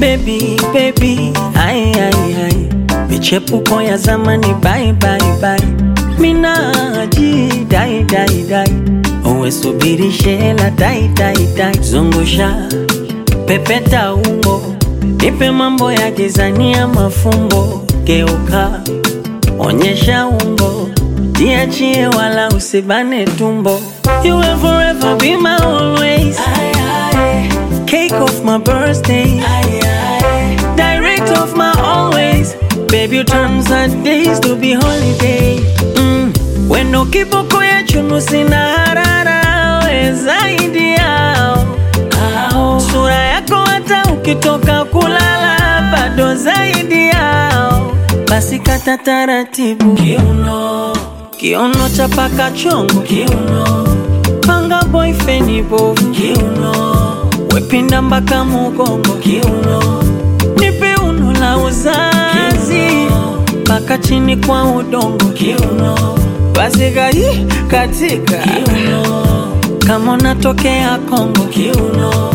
Baby, baby, ai, ai, ai. Michepuko ya zamani, bye, bye, bye. Minaji, dai, dai, dai. Uwe subiri shela, dai, dai, dai. Zungusha, pepeta ungo. Nipe mambo ya gizania mafumbo. Geuka, onyesha ungo. Jiachie wala usibane tumbo. You will forever be my always. Cake of my birthday. Direct of my always. Baby, you turn sad days to be holiday. Wendo kiboko ya chunu sina harara. We zaidi yao. Sura yako hata ukitoka kulala bado zaidi yao. Basi kata taratibu kiuno, kiuno chapaka chongo kiuno. Panga boyfriend bovu kiuno. Wepinda mbaka mugongo kiuno. Nipe uno la uzazi paka chini kwa udongo kiuno. Basiga hii katika kiuno. Kama unatokea Kongo kiuno.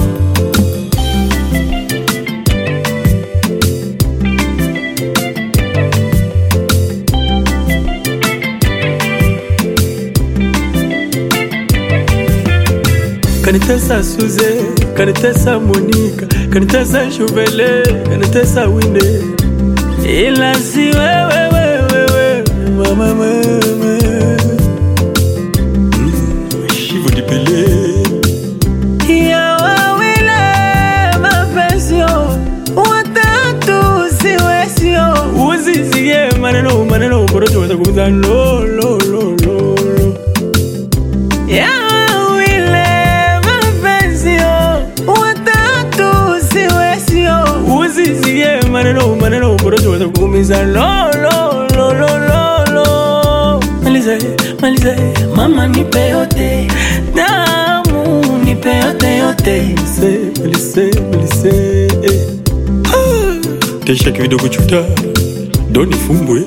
Kanitesa Suze, kanitesa Monica, kanitesa Chuvele, kanitesa Winde. Ila si wewe, mama mama. Shivu dipele. Ya wawile mapesio, watatu siwesio. Uzizie maneno, borojo watakumiza lo. Ya maneno borojo watakumiza lo. Malize mama nipe yote, damu nipe yote. Malize Tesha kivido kuchuta doni fumbwe.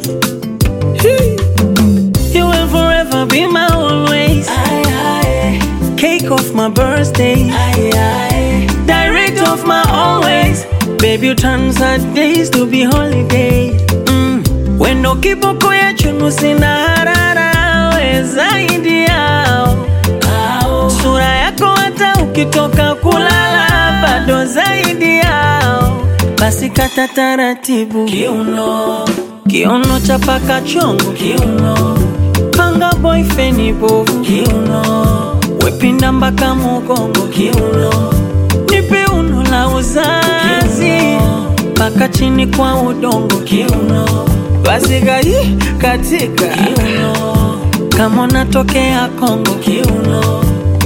You will forever be my always. Cake of my birthday. Direct of my always. Baby, you turn sad days to be holiday. Wendo kiboko ya chunu sina harara. We zaidi yao. Sura yako hata ukitoka kulala bado zaidi yao. Basi kata taratibu kiuno, kiuno chapaka chongo kiuno. Panga boyfriend bovu kiuno. Wepinda mbaka mugongo kiuno. Nipe uno la uzazi paka chini kwa udongo kiuno. Basiga hii katika kiuno. Kama unatokea Kongo kiuno.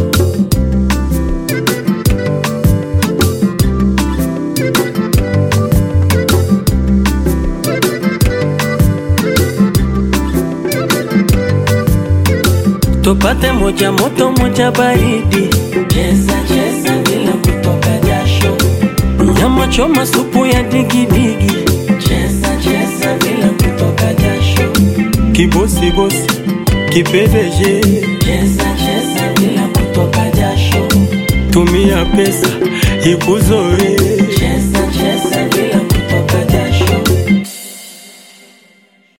Tupate moja moto moja baridi. Cheza bila kutoka jasho. Nyama choma supu ya digidigi. Cheza bila kutoka jasho. Kibosi kipedeje. Cheza bila kutoka jasho. Tumia pesa ikuzoe. Cheza bila kutoka jasho.